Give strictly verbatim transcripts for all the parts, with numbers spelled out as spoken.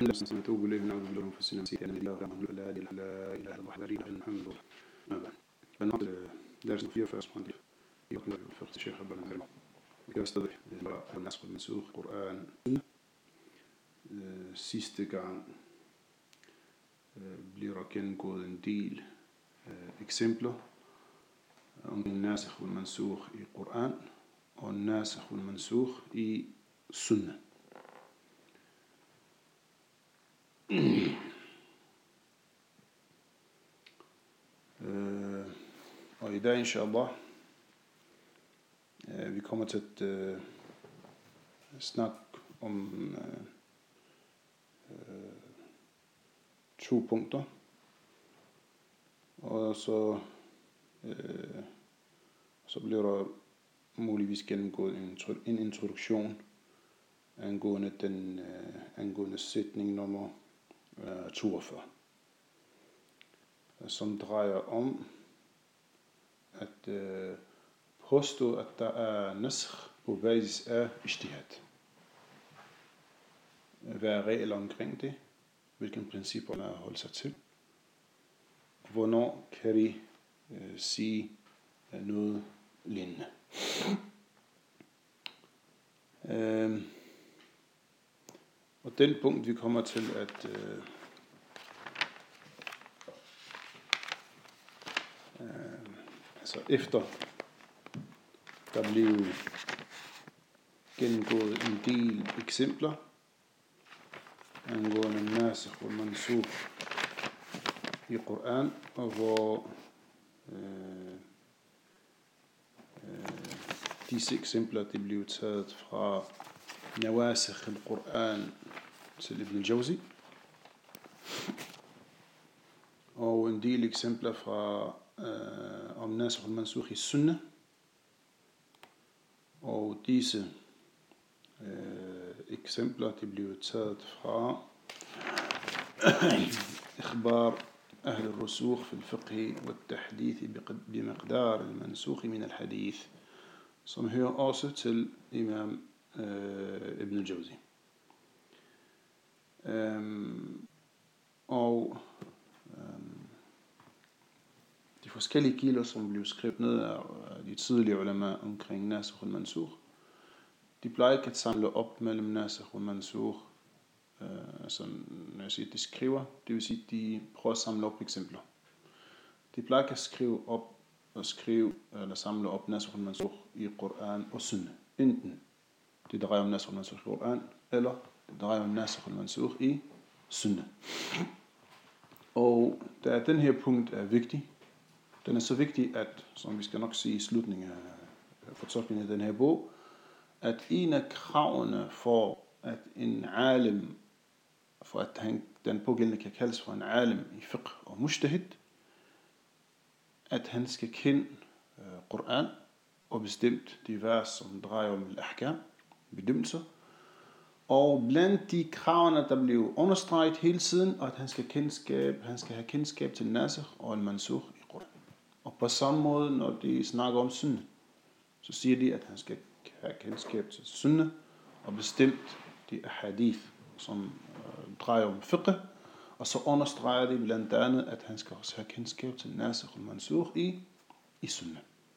لسنا نتوب إليه ونعوذ بالله من أنفسنا نسيت أن الله من لا إله إلا الله الوحيد الحمد لله. فنقل درس فيه فسبحان الله يقول الفقه الشيخ أبو العلم يستضيف النسخ والمنسوخ القرآن sidste gang bliver der gennemgået en del eksempler om nasikh wal mansukh i Koran og nasikh wal mansukh i Sunnah. øh, og i dag inshallah øh, vi kommer til at øh, snakke om øh, øh, to punkter, og så øh, så bliver der muligvis gennemgået en, en introduktion angående den øh, angående sætning nummer øh, toogfyrre, som drejer om at øh, påstå, at der er nasikh på basis af ijtihad. Hvad er regler omkring det? Hvilke principper er at holde sig til? Hvornår kan vi øh, sige øh, noget lignende? øh, og den punkt vi kommer til at øh, øh, altså efter der blev gennemgået en del eksempler angående nasikh wal mansukh i Koran, og hvor øh, øh, disse eksempler de blev taget fra nawasikh al-Quran til Ibn al-Jawzi, og en del eksempler fra øh, om nasikh wal mansukh i Sunnah, og disse øh, eksempler de blev taget fra إخبار أهل الرسوخ في الفقه والتحديث بمقدار المنسوخ من الحديث, som hører også til Imam øh, Ibn al-Jawzi. Øhm, og øhm, de forskellige kilder, som blev skrevet ned af de tidligere ulama omkring nasikh wal mansukh, de plejer ikke at samle op mellem nasikh wal mansukh. Uh, altså, når jeg siger, de skriver, det vil sige, de prøver at samle op eksempler. De plejer ikke at skrive op og skrive eller samle op nasikh wal mansukh i Koran og Sunnah. Enten det drejer om nasikh wal mansukh i Koran, eller det drejer om nasikh wal mansukh i Sunnah. Og da den her punkt er vigtig, den er så vigtig, at, som vi skal nok sige i slutningen af fortolkningen af den her bog, at en af kravene for at en alim, for at han, den pågældende kan kaldes for en alim i fiqh og mujtahid, at han skal kende uh, Koran og bestemt de vers, som drejer om al-ahkam, bedømmelser, og blandt de kravene, der blev understreget hele tiden, at han skal, kendskab, han skal have kendskab til nasikh og al-mansukh i Koran. Og på samme måde, når de snakker om Sunnah, så siger de, at han skal have kendskab til Sunnah, og bestemt de hadith, som øh, drejer om fiqh, og så understreger de blandt andet, at han skal også have kendskab til nasikh og mansukh i, i Sunnah.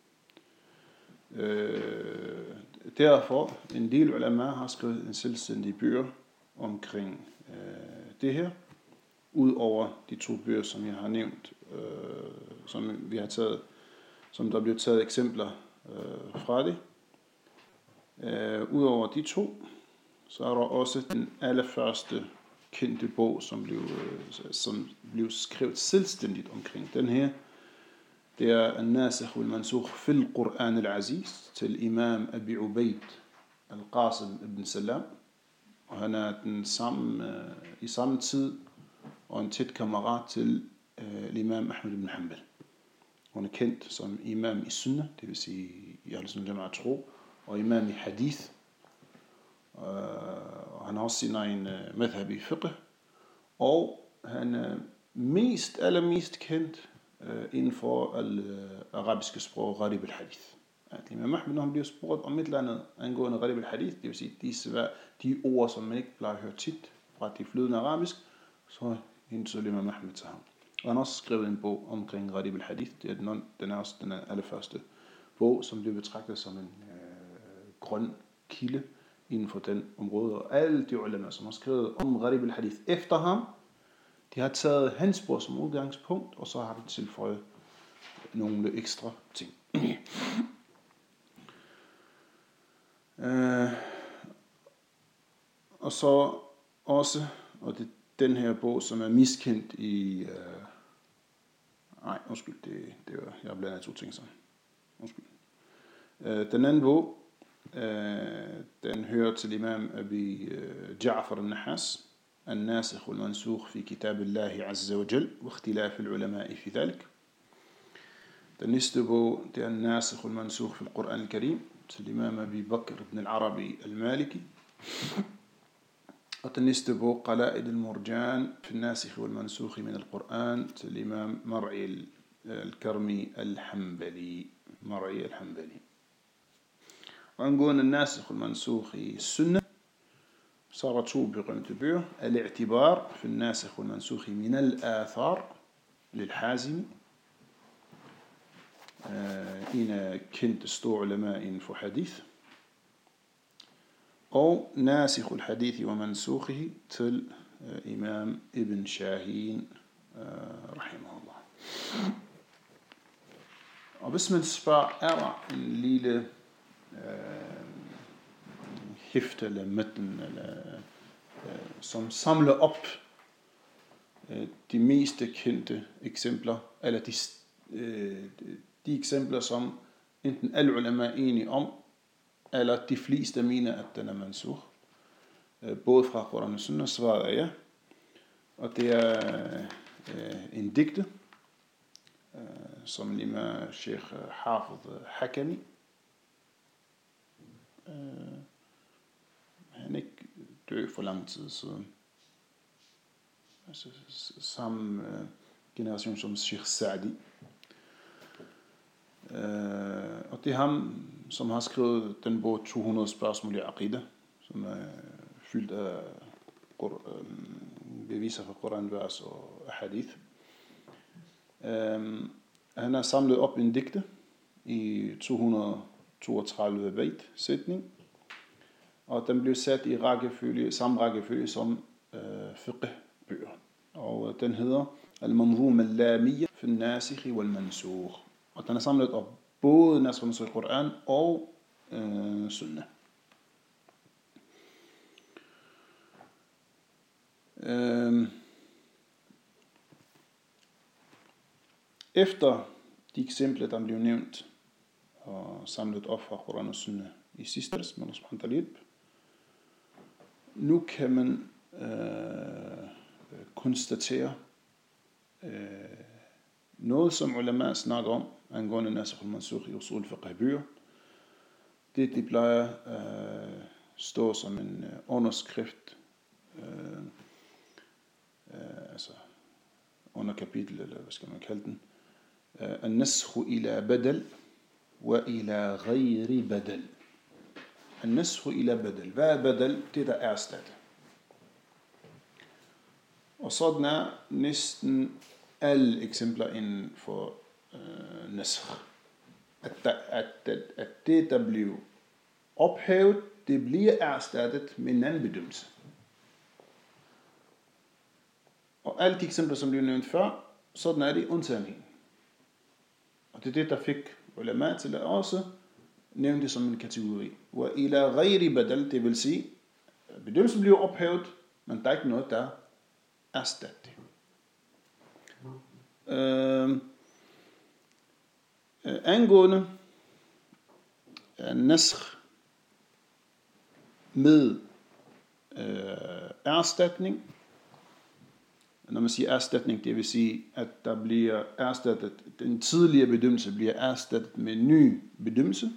Øh, derfor, en del ulama har skrevet en selvstændig bøger omkring øh, det her, ud over de to bøger, som jeg har nævnt, øh, som vi har taget, som der bliver taget eksempler øh, fra det. Øh, Udover de to, så er der også den allerførste kendte bog, som blev, øh, som blev skrevet selvstændigt omkring den her. Det er nasikh wal mansukh fil Quran al-Aziz til Imam Abi Ubayd al-Qasim ibn Salam, og han er den samme, øh, i samme tid og en tæt kammerat til øh, Imam Ahmad ibn Hanbal. Hun er kendt som imam i Sunnah, det vil sige i Ahl-Sunnah Jama'at tro, og imam i hadith. Uh, og han har også sin egen uh, madhab i fiqh, og han er mest, allermest kendt uh, inden for al uh, arabiske sprog, gharib al-hadith. At Imam Ahmed, når han bliver spurgt om et eller andet angående gharib al-hadith, det vil sige de, de ord, som man ikke plejer at høre tit fra de flydende arabisk, så hensøger Imam Ahmed til ham. Og han har også skrevet en bog omkring Gharib al-Hadith. Det er den, den er også den allerførste bog, som bliver betragtet som en øh, grøn kilde inden for den område. Og alle de ulema, som har skrevet om Gharib al-Hadith efter ham, de har taget hans bog som udgangspunkt, og så har de tilføjet nogle ekstra ting. øh, og så også, og det den her bog, som er miskendt i... Øh, nej, undskyld, det, det var, jeg blander to ting sammen. Undskyld. Øh, den anden bog, øh, den hører til imam Abi øh, Ja'far al-Nahas, الناسخ والمنسوخ في كتاب الله عز وجل واختلاف العلماء في ذلك. Den næste bog, det er الناسخ والمنسوخ في القرآن الكريم til imam Abi Bakr ibn al-Arabi al-Maliki. Og den næste bog, قلائد المرجان في الناسخ والمنسوخ من القرآن til الإمام مرعي الكرمي الحنبلي مرعي الحنبلي. Og angående الناسخ والمنسوخ i السنة صار to berømte bøger. الاعتبار في الناسخ والمنسوخ من الآثار للحازمي, en af kendte store ulema inden for hadith. Og ناسخ الحديث ومنسوخه til uh, imam Ibn Shahin uh, rahimahullah. Og hvis man spørger, er der en lille uh, hæfte eller møtten, eller, uh, som samler op uh, de meste kendte eksempler, eller de, uh, de eksempler, som enten alle ulema er enige om, eller de fleste mener, at den er mansukh. Både fra Koran og Sunna, svaret er ja. Og det er øh, en digte, øh, som imam Sheikh Hafid Hakami. Øh, han er ikke død for lang tid siden. Altså samme øh, generation som Sheikh Sa'di. Øh, og det er ham, som har skrevet den bog to hundrede spørgsmål i Aqidah, som er fyldt af beviser fra Koranvers og hadith. Um, han har samlet op en digte i to hundrede og toogtredive bait sætning, og den blev sat i rækkefølge, samme rækkefølge som uh, fiqh-bøger. Og den hedder Al-Manzum al-Lamiyya fi al-Nasikh wal-Mansukh. Og den er samlet op både nasikh i Koran og uh, Sunna. Øhm, efter de eksempler, der blev nævnt og samlet op fra Koran og Sunna i sidste vers, man har hjælp. Nu kan man øh, konstatere øh, noget, som ulema snakker om angående nasikh og mansukh i usul fiqh-bøger. Det de plejer at øh, stå som en øh, underskrift øh, Uh, altså under kapitel, eller hvad skal man kalde den, النسخ إلى بدل وإلى غير بدل. النسخ إلى بدل. Hvad er bedel? Det der er erstat. Og sådan er næsten alle eksempler inden for uh, nasikh. At, der, at, at, at det der blev ophævet, det bliver erstattet med en anden bedømmelse. Og alle de eksempler, som blev nævnt før, sådan er det undtagen. Og det er det, der fik ulema til at også nævne det som en kategori. Og ila ghairi badal, det vil sige, bedømmelsen bliver ophævet, men der er ikke noget, der erstatter det. Øh, øh, angående øh, nasikh med øh, erstatning. Når man siger erstatning, det vil sige, at der bliver erstattet, den tidligere bedømmelse bliver erstattet med en ny bedømmelse.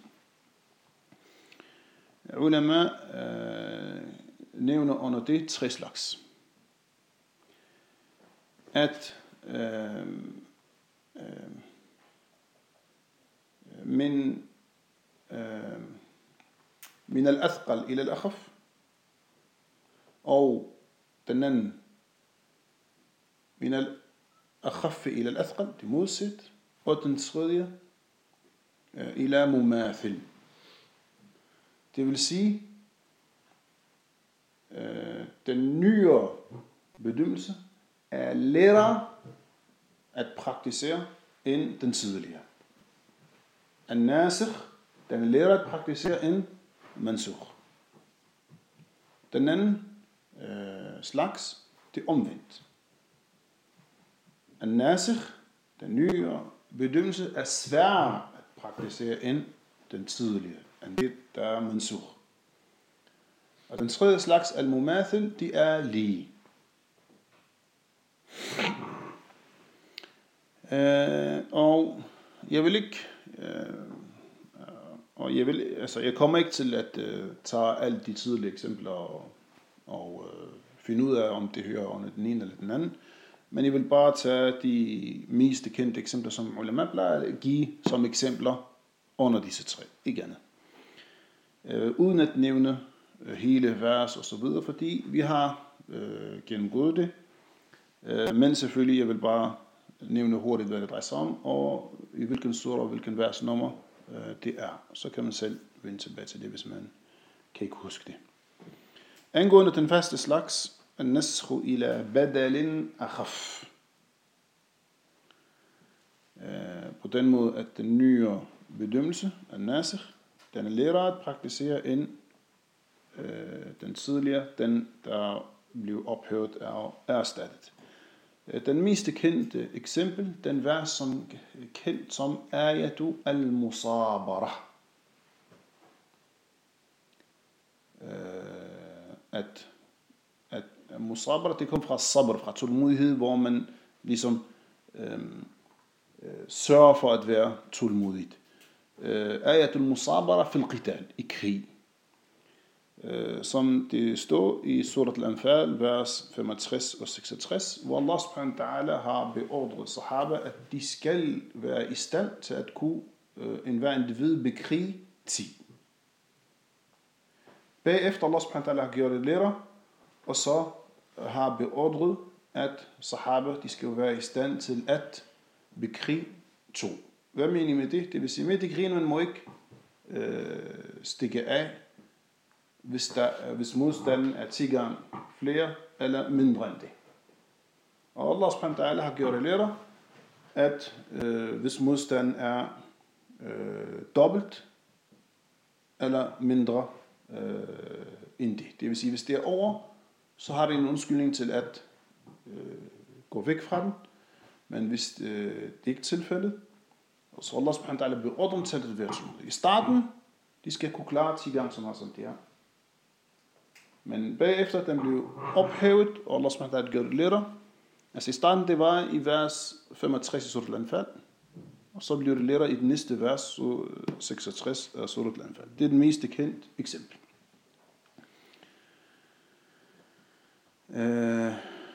Ulema øh, nævner under det tre slags. At øh, øh, min øh, min al-athqal ila al-akhaf, og den anden, min al-akhaffi ila al-athqal, det modsat, og den tredje, ila mumathil. Det vil sige, den nyere bedømmelse er lettere at praktisere end den tidligere. An-nasikh, den er lettere at praktisere end mansukh. Den anden øh, slags, det er omvendt. An-nasikh, den nye bedømmelse, er sværere at praktisere end den tidligere, end det, der er mansukh. Og den tredje slags, al-mumathil, de er lige. Øh, og jeg vil ikke, øh, og jeg vil, altså jeg kommer ikke til at øh, tage alle de tidlige eksempler og, og øh, finde ud af, om det hører under den ene eller den anden. Men jeg vil bare tage de mest kendte eksempler, som ulama plejer at give som eksempler under disse tre. Ikke andet. Øh, uden at nævne øh, hele vers og så videre, fordi vi har øh, gennemgået det. Øh, men selvfølgelig, jeg vil bare nævne hurtigt, hvad det drejer sig om, og i hvilken sura og hvilken versnummer øh, det er. Så kan man selv vende tilbage til det, hvis man kan ikke huske det. Angående den første slags, an-naskhu ila badalin akhaf. Øh, på den måde, at den nye bedømmelse, an-nasikh, den er lettere at praktisere end øh, den tidligere, den der blev ophævet og erstattet. Den mest kendte eksempel, den vers som kendt som ayatu al-musabara. At, at musabara, det kom fra sabr, fra tålmodighed, hvor man ligesom øhm, øh, sørger for at være tålmodigt. Ayatu al-musabara fil qital, i krig. Som det står i surat al-Anfal, vers femogtres og seksogtres, hvor Allah subhanahu wa ta'ala har beordret sahaba, at de skal være i stand til at kunne øh, enhver individ bekrige ti. Bagefter Allah subhanahu wa ta'ala har gjort det lettere, og så har beordret, at sahaba, de skal være i stand til at bekrige to. Hvad mener I med det? Det vil sige, med det krigen, man må ikke øh, stikke af, Hvis, der, hvis modstanden er ti gange flere eller mindre end det. Og Allah subhanahu wa ta'ala har gjort det lettere, at øh, hvis modstanden er øh, dobbelt eller mindre øh, end det. Det vil sige, hvis det er over, så har det en undskyldning til at øh, gå væk fra den. Men hvis øh, det ikke er tilfældet, så Allah subhanahu wa ta'ala beordrer dem til at være tålmodige. I starten, de skal kunne klare ti gange så meget som det er. Men bagefter den blev ophævet, og Allah subhanahu wa ta'ala gjorde det lettere. Altså i starten, det var i vers femogtres i surat al-Anfal, og så blev det lettere i den næste vers, så seksogtres af surat al-Anfal. Det er den mest kendt eksempel. Uh,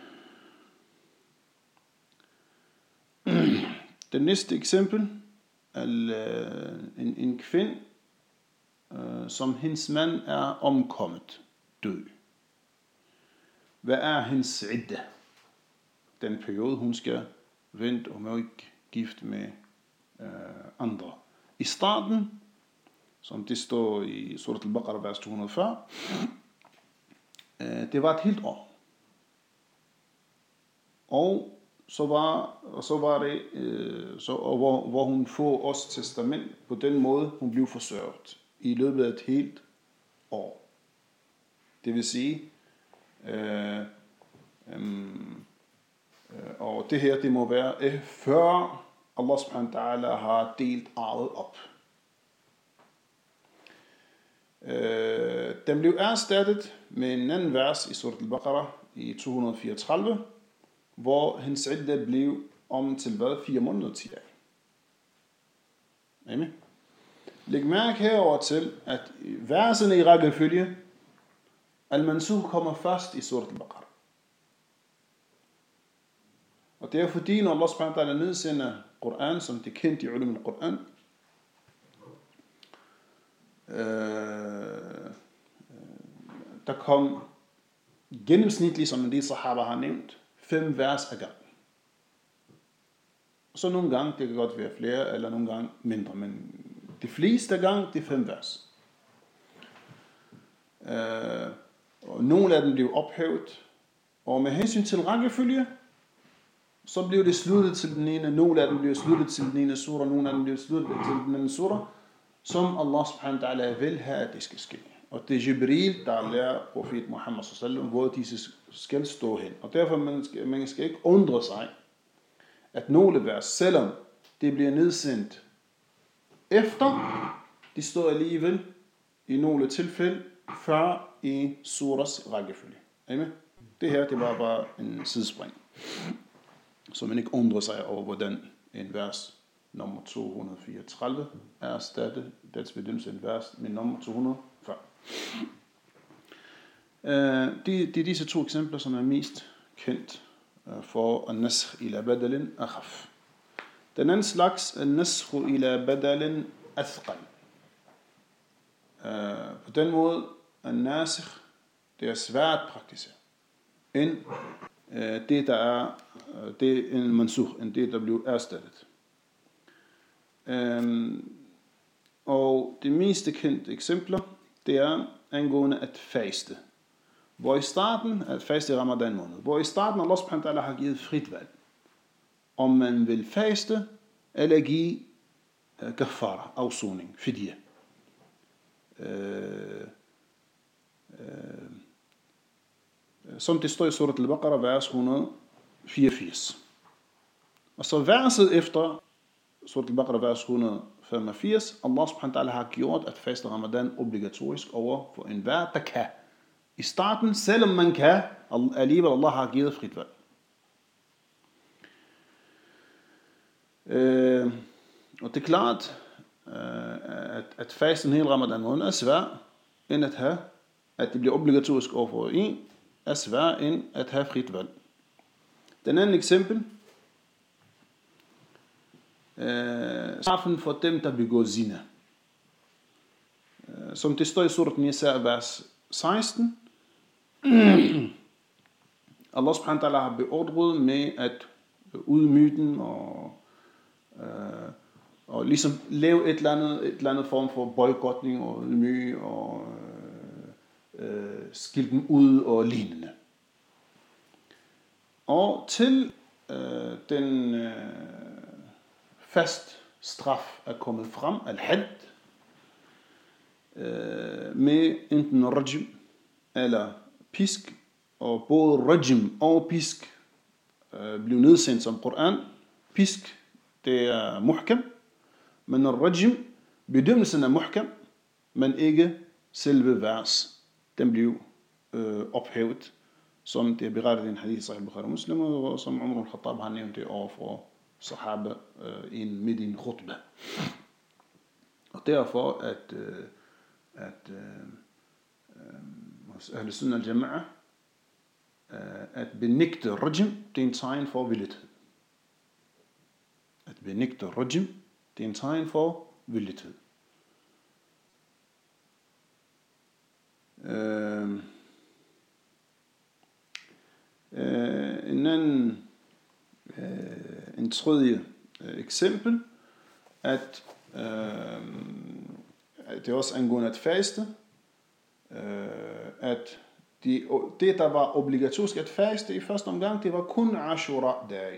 den næste eksempel er en, en kvinde, uh, som hendes mand er omkommet. Død. Hvad er hendes idda? Den periode, hun skal vente og må ikke gift med øh, andre. I starten, som det står i surat al-Baqarah, vers to hundrede og fyrre, øh, det var et helt år. Og så var, og så var det, øh, så, og hvor, hvor hun får os testament på den måde, hun blev forsørget i løbet af et helt år. Det vil sige, øh, øh, og det her, det må være, øh, før Allah subhanahu wa ta'ala har delt arvet op. Øh, den blev erstattet med en anden vers i surat al-Baqarah i to hundrede og fireogtredive, hvor hendes idda blev om til hvad? Fire måneder og ti dage. Amen. Læg mærke herover til, at versene i rækkefølge, al-mansukh kommer først i surat al-Baqarah. Og det er fordi, når Allah subhanahu wa ta'ala nedsender Koran, som det er kendt i ulum al-Quran, øh, der kom gennemsnitligt, som en del sahaba har nævnt, fem vers ad gangen. Så nogle gange, det kan godt være flere, eller nogle gange mindre, men de fleste gange, det er fem vers. Øh, og nogle af dem blev ophævet, og med hensyn til rækkefølge, så blev det sluttet til den ene, nogle af dem blev sluttet til den ene sura, nogle af dem blev sluttet til den anden sura, som Allah subhanahu wa ta'ala vil have, at det skal ske. Og det er Jibril, der lærer profet Muhammad sallallahu hvor disse skal stå hen. Og derfor man skal man skal ikke undre sig, at nogle vers, selvom det bliver nedsendt efter, de står alligevel i nogle tilfælde før i suras rækkefølge. Amen. Det her, det var bare en sidespring. Så man ikke undrer sig over, hvordan en vers nummer to hundrede fireogtredive er erstattet, dets bedømmelse en vers med nummer to hundrede og fyrre. Uh, det, det er disse to eksempler, som er mest kendt uh, for an-naskh ila badalin akhaf. Den anden slags, an-naskh ila badalin athqal. Uh, på den måde, an-nasikh, det er svært at praktisere, end uh, det, der er uh, det er en mansukh, end det, der blev erstattet. Um, og det mest kendte eksempler, det er angående at faste. Hvor i starten, at faste i Ramadan måned, hvor i starten Allah subhanahu wa ta'ala har givet frit valg, om man vil faste, eller give uh, kafara, afsoning, fidya. Uh, uh, som det står i surat al-Baqarah, vers et hundrede og fireogfirs. Og så verset efter surat al-Baqarah, vers et hundrede og femogfirs, Allah subhanahu wa ta'ala har gjort at faste Ramadan obligatorisk over for enhver, der kan. I starten, selvom man kan, alligevel Allah har givet frit valg. Øh, og det er klart, øh, at, at faste en hel Ramadan måned er svært, end at have, at det bliver obligatorisk over for en, er svært end at have frit valg. Den anden eksempel, øh, straffen for dem, der begår zina. Øh, som det står i surat Nisa, vers seksten, Allah subhanahu wa ta'ala har beordret med at udmyde den og, øh, og ligesom lave et eller andet, et eller andet form for boykotning og ydmyge og øh, skille dem ud og lignende. Og til øh, den øh, fast straf er kommet frem, al-had, øh, med enten rajm eller pisk, og både rajm og pisk øh, blev nedsendt som Koran. Pisk, det er muhkam, men rajm, bedømmelsen er muhkam, men ikke selve vers. Den blev øh, ophævet, som det er berettet i en hadith sahih Bukhari Muslim, og som Umar al-Khattab har nævnt det over for sahaba øh, i en midt i en khutbah. Og derfor at øh, at øh, hos Ahl Sunnah al-Jama'a, at benægte rajm, det er en tegn for villighed. At benægte rajm, det er en tegn for villighed. Øh, øh, en anden, øh, en tredje øh, eksempel, at øh, det er også angående at faste, at de, det, der var obligatorisk at faste i første omgang, det var kun Ashura-dag.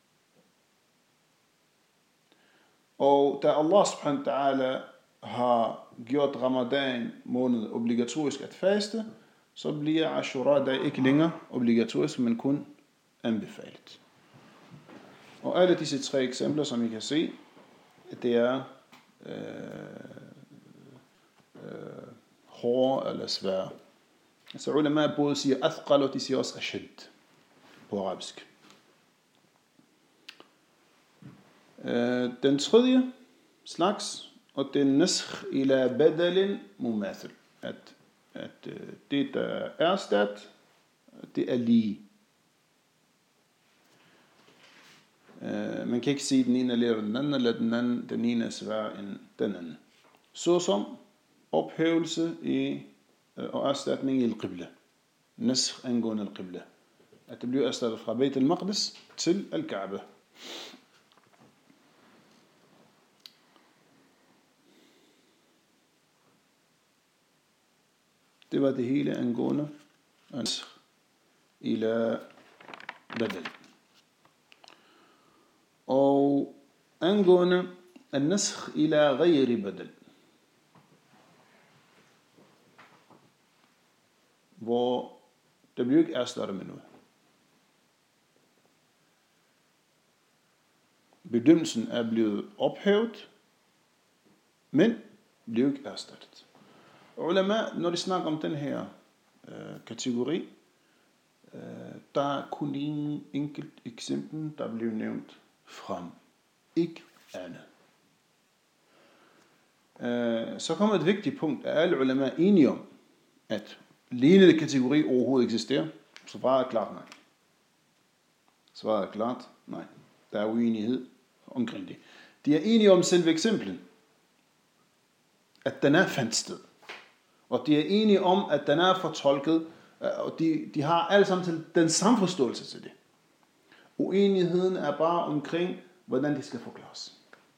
Og da Allah subhanahu wa ta'ala har gjort Ramadan måned obligatorisk at faste, så bliver Ashura-dag ikke længere obligatorisk, men kun anbefalet. Og alle disse tre eksempler, som I kan se, det er øh, øh, hårde eller svære. Så ulema både siger athqal, og de siger også ashad på arabisk. Øh, den tredje slags, og det er naskh ila badalin mumathil. At, at øh, det, der er erstat, det er lige. Øh, man kan ikke sige den ene eller den anden, eller den anden, den ene er sværere end den anden. Såsom ophævelse i, og erstatning i al-qibla. naskh angående al-qibla. At det bliver erstattet fra Bayt al-Maqdis til al-Kaaba. Det var det hele angående naskh ila badal. Og angående naskh ila ghayri badal, hvor der bliver ikke erstattet med noget. Bedømmelsen er blevet ophævet, men bliver ikke erstattet. Ulama, når de snakker om den her øh, kategori, øh, der er kun en enkelt eksempel, der bliver nævnt frem. Ikke andet. Øh, så kommer et vigtigt punkt. Er alle ulama enige om, at lignende kategori overhovedet eksisterer? Så svaret er klart nej. Svaret er klart nej. Der er uenighed omkring det. De er enige om selve eksemplen, at den er fandt sted. Og de er enige om, at den er fortolket, og de, de har alle sammen den samme forståelse til det. Uenigheden er bare omkring, hvordan det skal forklares.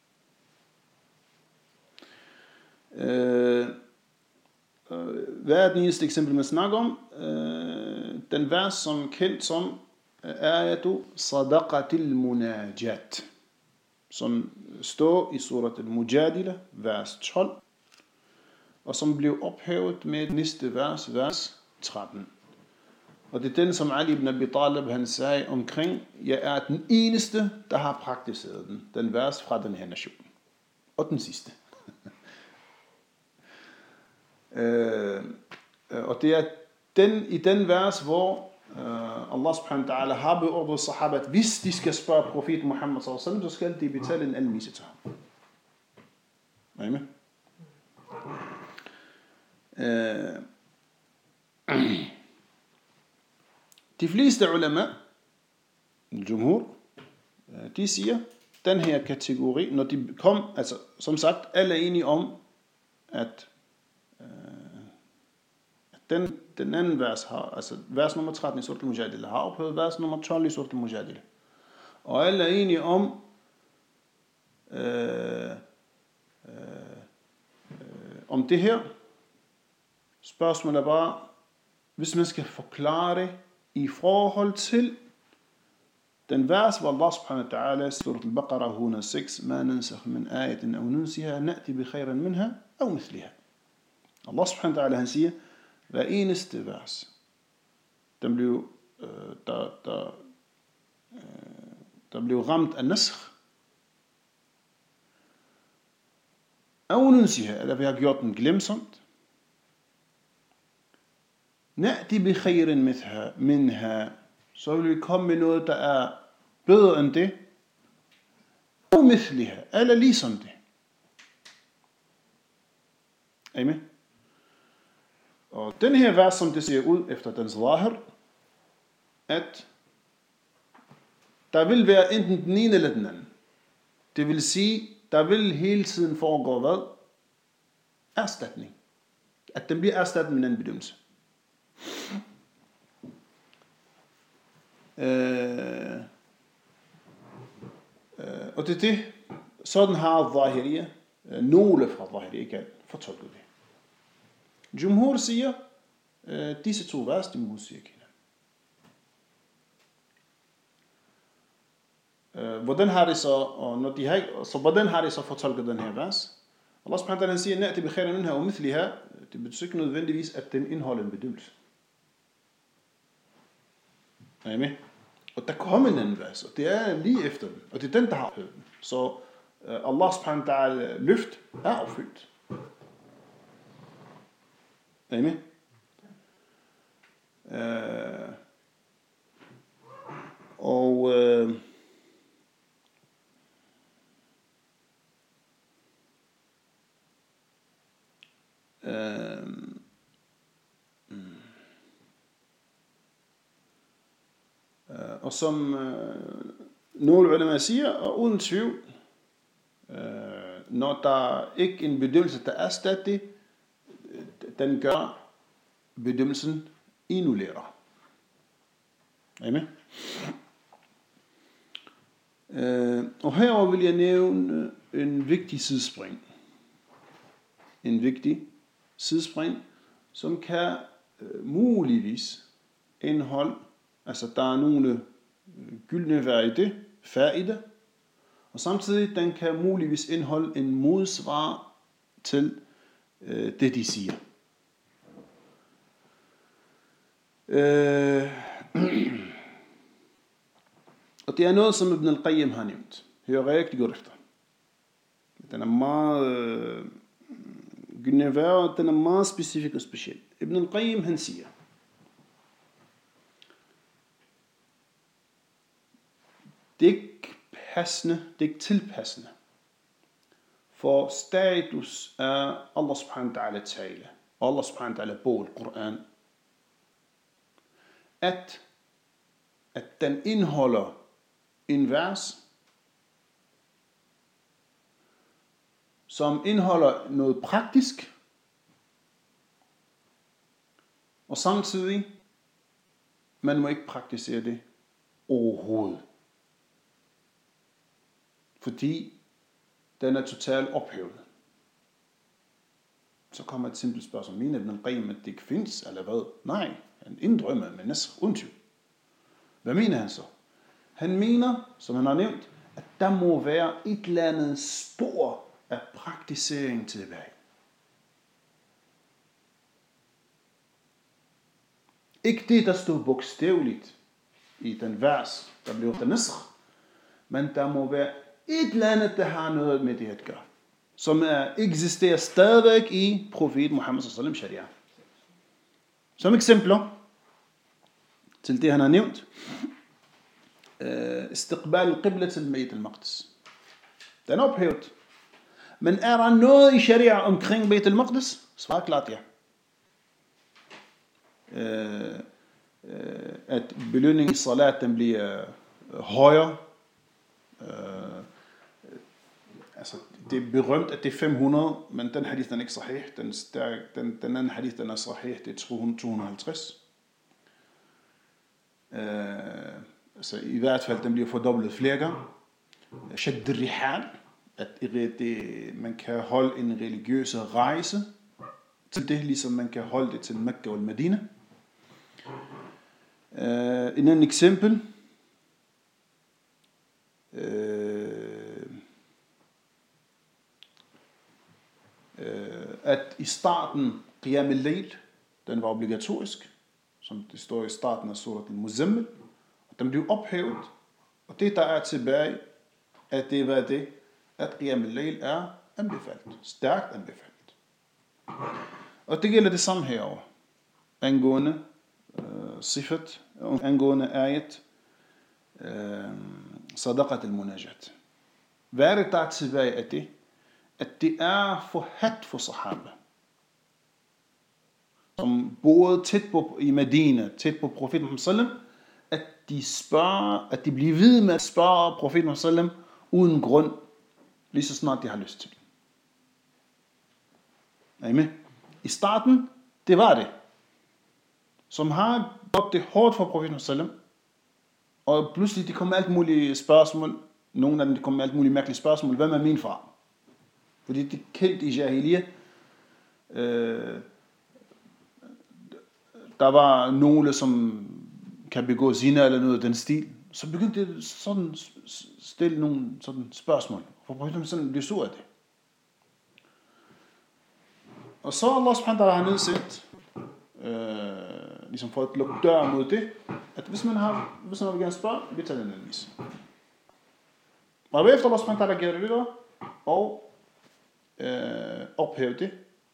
Øh, hvad er det eneste eksempel, man snakker om? Øh, den vers, som er kendt som ayatu sadaqatil munajat, som står i surat al-Mujadila, vers tolv, og som blev ophævet med næste vers, vers tretten. Og det er den, som Ali ibn Abi Talib han sagde omkring, jeg er den eneste, der har praktiseret den, den vers fra den her nation. Og den sidste. øh, og det er den, i den vers, hvor uh, Allah subhanahu wa ta'ala har beordret sahabat, hvis de skal spørge profeten Muhammad sallallahu alaihi wasallam, så skal de betale en almise til ham. Er I med? Uh, de fleste ulama, jumhur, de siger, den her kategori, når de kom, altså som sagt, alle er enige om, at, uh, at den, den anden vers har, altså vers nummer tretten i surat al-Mujadila, har ophævet vers nummer tolv i surat al-Mujadila. Og alle er enige om, uh, uh, uh, om det her. Spørgsmålet er bare, hvis man skal forklare det i forhold til den vers, hvor Allah subhanahu wa ta'ala, surat al-Baqarah et hundrede og seks, ma nansakh min ayatin aw nunsiha na'ti bi khayran minha aw mithliha. Allah subhanahu wa ta'ala, han siger, hver eneste vers, den blev, øh, der, der, øh, der blev ramt af naskh, aw nunsiha, eller vi har gjort den glemsomt, na'ti bi khayran minha, så vil vi komme med noget, der er bedre end det, og mithliha, eller ligesom det. Amen. Og den her vers, som det ser ud efter dens zahir, at der vil være enten den ene eller den anden. Det vil sige, der vil hele tiden foregå hvad? Erstatning. At den bliver erstattet med en anden bedømmelse. Øh, øh, og det er det, sådan har Zahiriya, øh, nogle fra Zahiriya kan fortolke det. Jumhur siger, øh, disse to vers, de modsiger ikke hinanden. Øh, hvordan har det så, og når de har, så hvordan har det så fortolket den her vers? Allah subhanahu wa ta'ala siger, na'ti bi khayran minha wa mithliha, det betyder ikke nødvendigvis, at den indeholder en bedømmelse. Er I med? Og der kommer en anden vers, og det er lige efter den, og det er den, der har hørt den. Så uh, Allah subhanahu wa ta'ala løft er opfyldt. Er I med? Uh, og uh, uh, Og som øh, nogle ulema siger, og uden tvivl, øh, når der ikke en bedømmelse, der er stadig, den gør bedømmelsen endnu lettere. Er I med? Øh, og herover vil jeg nævne en vigtig sidespring. En vigtig sidespring, som kan øh, muligvis indeholde, altså der er nogle gyldne værd i det, færd i det, og samtidig den kan muligvis indeholde en modsvar til øh, det, de siger. Øh, og det er noget, som Ibn al-Qayyim har nævnt. Hør rigtig godt efter. Den er meget øh, gyldne værd, den er meget specifik og speciel. Ibn al-Qayyim, han siger, det er ikke passende, det er ikke tilpassende for status af Allah subhanahu wa ta'ala tale, og Allah subhanahu wa ta'ala bog, Koran, at, at den indeholder en vers, som indeholder noget praktisk, og samtidig, man må ikke praktisere det overhovedet. Fordi den er totalt ophævet. Så kommer et simpelt spørgsmål. Mener Ibn al-Qayyim, at det ikke findes, eller hvad? Nej, han inddrømmer med næsten uden tvivl. Hvad mener han så? Han mener, som han har nævnt, at der må være et eller andet spor af praktisering tilbage. Ikke det, der stod bogstaveligt i den vers, der blev der nasr, men der må være et eller andet, der har noget med det at gøre, som er, eksisterer stadigvæk i profet Muhammad sallallahu alaihi wasallam sharia. Som eksempler til det, han har nævnt, istiqbal al-qibla til Bayt al-Maqdis. Den er ophævet. Men er der noget i sharia omkring Bayt al-Maqdis? Svar klart ja. At belønningen i salat, den bliver højere. Altså, det er berømt, at det er fem hundrede, men den hadith, den er ikke sahih. Den, den, den anden hadith, den er sahih, det er to hundrede og halvtreds. Uh, altså, i hvert fald, den bliver fordoblet flere gange. Shadd al-rihal, at det, man kan holde en religiøs rejse til det, ligesom man kan holde det til Mekka og Medina. Uh, en anden eksempel. Uh, at i starten Qiyam al-Layl, den var obligatorisk, som det står i starten af surat al-Muzammil, og den blev ophævet, og det der er tilbage, at det var det, at Qiyam al-Layl er anbefalet, stærkt anbefalet. Og det gælder det samme herovre, angående uh, sifat, angående ayat, uh, sadaqat al-munajat. Hvad er det der er tilbage af det? At det er forhadt for sahaba, som boede tæt på i Medina, tæt på profeten Muhammad sallam, at de spørger, at de bliver ved med at spørge profeten Muhammad sallam uden grund, lige så snart de har lyst til det. Er I med? I starten, det var det, som har gjort det hårdt for profeten Muhammad sallam, og pludselig de kom med alt mulige spørgsmål, nogle af dem de kom med alt mulige mærkelige spørgsmål. Hvem er min far? Fordi det er kendt i Jahiliya. Øh, der var nogle, som kan begå zina eller noget af den stil. Så begyndte det sådan stille nogle sådan spørgsmål. For profeten sådan blev sur af det. Og så Allah subhanahu wa ta'ala har nedsat, øh, ligesom for at lukke dør mod det, at hvis man har, hvis man vil gerne spørge, vi tager den anden vis. Og efter Allah subhanahu wa ta'ala gjorde det videre, og Øh, ophæve det.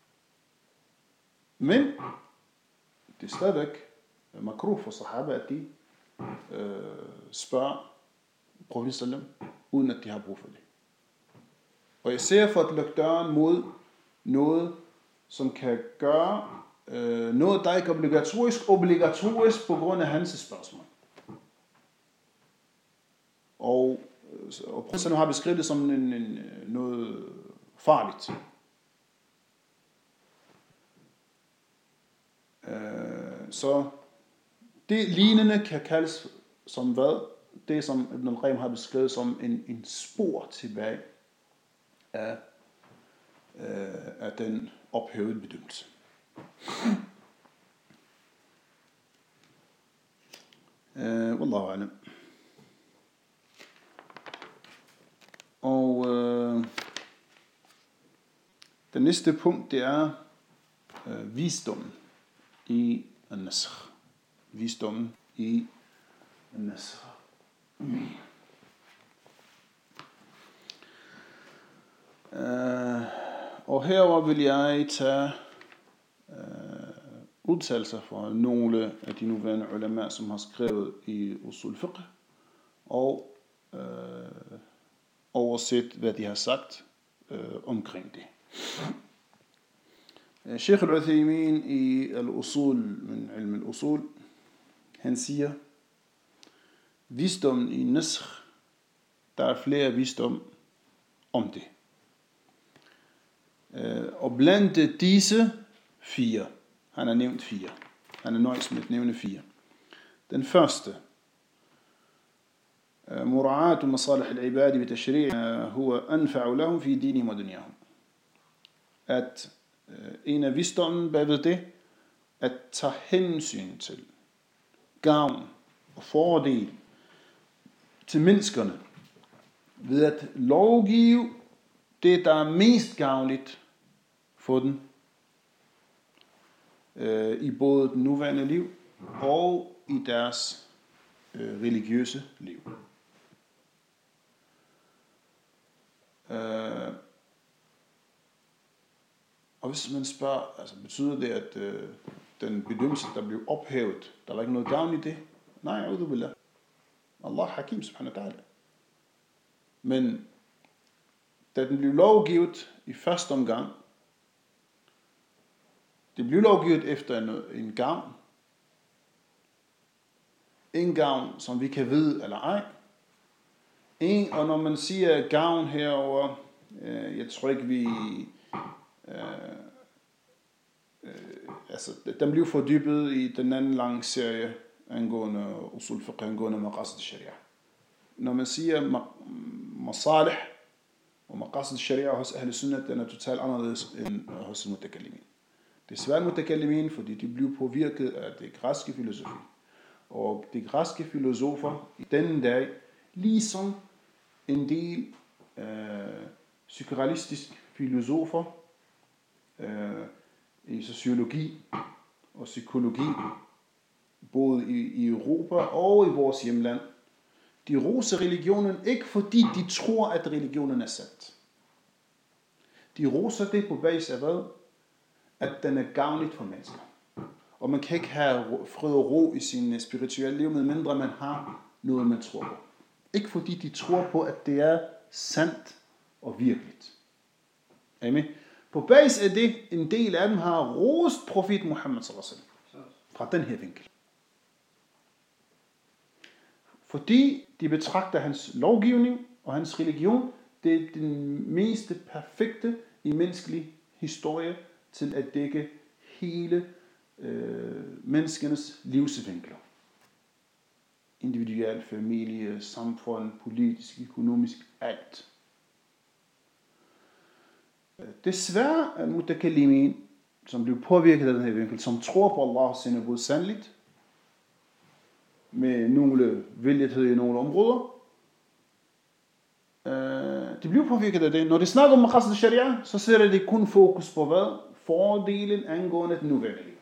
Men det er stadigvæk makruh for sahaba, at de øh, spørger profeten sallam, uden at de har brug for det. Og jeg ser for at lukke døren mod noget, som kan gøre øh, noget, der ikke er obligatorisk, obligatorisk på grund af hans spørgsmål. Og, og profeten har beskrevet det som en, en, noget farligt. Øh, så det lignende kan kaldes som hvad? Det, som Ibn al-Qayyim har beskrevet som en, en spor tilbage af, øh, af den ophævede bedømmelse. Uh, Wallahu alam. Og øh, det næste punkt, det er øh, visdommen i an-nasakh. Visdommen i an-nasakh. Mm. Uh, og herover vil jeg tage uh, udtalelser fra nogle af de nuværende ulama, som har skrevet i usul fiqh, og uh, oversæt, hvad de har sagt uh, omkring det. Uh, Sheikh al-Uthaymin i al-usul, min ilm al-usul, han siger, visdommen i nasakh, der er flere visdom om det. Uh, og blandt disse fire, han har nævnt fire, han er nøjes med at nævne fire. Den første, مراعاة مصالح العباد بتشريع هو أنفع لهم في دينهم ودنياهم. At en af visdommen bagved det, at tage hensyn til gavn og fordel til menneskerne ved at lovgive det, der er mest gavnligt for dem øh, i både det nuværende liv og i deres øh, religiøse liv. Øh, og hvis man spørger, altså betyder det, at øh, den bedømmelse, der blev ophævet, der var ikke noget gavn i det? Nej, a'udhu billah. Allah hakim subhanahu wa ta'ala. Men da den blev lovgivet i første omgang, det blev lovgivet efter en, en gavn. En gavn, som vi kan vide eller ej. En, og når man siger gavn herover, øh, jeg tror ikke vi, øh, øh, altså den blev fordybet i den anden lange serie angående usul fiqh, angående maqasid sharia. Når man siger masalih og maqasid sharia hos ahl sunnah, den er totalt anderledes end hos mutakallimin. Det er svært mutakallimin, fordi de blev påvirket af det græske filosofi. Og de græske filosofer i denne dag, ligesom en del øh, psykoanalytiske filosofer øh, i sociologi og psykologi, både i, i Europa og i vores hjemland, de roser religionen ikke fordi de tror, at religionen er sandt. De roser det på basis af hvad? At den er gavnligt for mennesker. Og man kan ikke have fred og ro i sin spirituelle liv, medmindre man har noget, man tror på. Ikke fordi de tror på, at det er sandt og virkeligt. Amen. På basis af det, en del af dem har rost profet Muhammad sallallahu alaihi wasallam fra den her vinkel. Fordi de betragter hans lovgivning og hans religion, det er den mest perfekte i menneskelig historie til at dække hele øh, menneskenes livsvinkler. Individuel, familie, samfund, politisk, økonomisk, alt. Desværre er mutakallimin, som blev påvirket af den her vinkel, som tror på Allah sine bud sandligt, med nogle viljethed i nogle områder, øh, de blev påvirket af det. Når de snakker om maqasid sharia, så sætter de kun fokus på hvad? Fordelen angående den nuværende liv.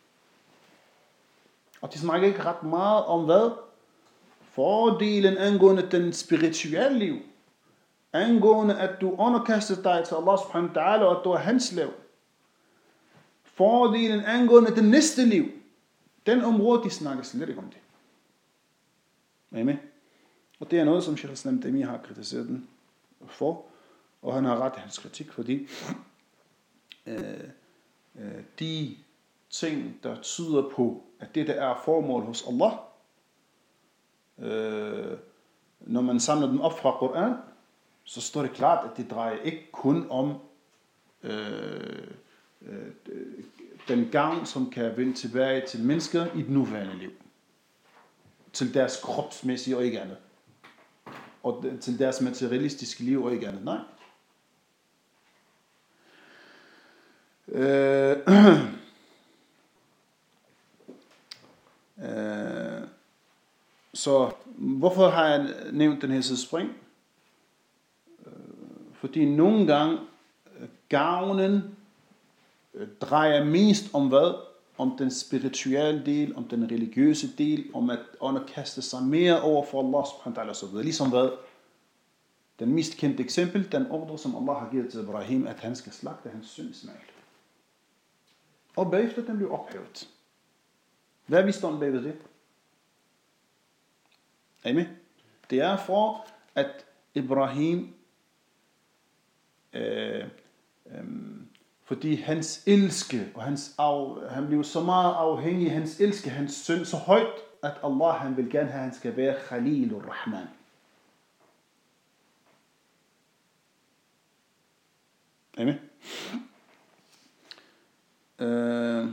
Og de snakker ikke ret meget om hvad? Fordelen angående den spirituelle liv. Angående at du underkaster dig til Allah subhanahu wa ta'ala, og at du er hans liv. Fordelen angående den næste liv. Den område, de snakker slet ikke om det. Amen. Og det er noget, som Sheikh al-Islam Taymiyyah har kritiseret den for. Og han har ret i hans kritik, fordi øh, øh, de ting, der tyder på, at det der er formål hos Allah, øh, når man samler dem op fra Koran, så står det klart, at det drejer ikke kun om øh, øh, den gavn, som kan vende tilbage til mennesker i det nuværende liv. til deres kropsmæssige og ikke andet. Og til deres materialistiske liv og ikke andet. Nej. Øh, øh, så hvorfor har jeg nævnt den her sidespring? Øh, fordi nogle gange gavnen øh, drejer mest om hvad? Om den spirituelle del, om den religiøse del, om at underkaste sig mere over for Allah subhanahu wa ta'ala og så videre. Ligesom hvad? Den mest kendte eksempel, den ordre, som Allah har givet til Ibrahim, at han skal slagte hans søn Ismail. Og bagefter den blev ophævet. Hvad er visdommen bagved det? Er I med? Det er for, at Ibrahim, øh, øh, fordi hans elske, og hans af, han blev så meget afhængig, hans elske, hans søn, så højt, at Allah han vil gerne have, at han skal være Khalilur Rahman. Er I med? Øh,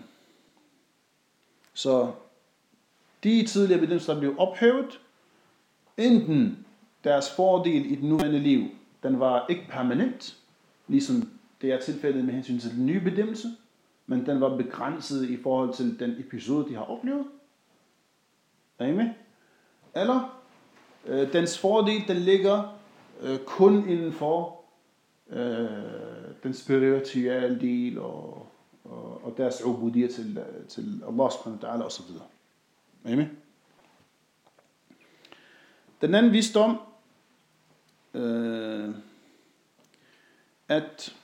så de tidligere bedømmelser, der blev ophævet, enten deres fordel i det nuværende liv, den var ikke permanent, ligesom det er tilfældet med hensyn til den nye bedømmelse, men den var begrænset i forhold til den episode, de har oplevet. Er I med? Eller øh, dens fordel, den ligger øh, kun inden for øh, den spirituelle del og, og, og deres ubudiyya til, til Allah subhanahu wa ta'ala osv. Er I med? Den anden visdom, øh, at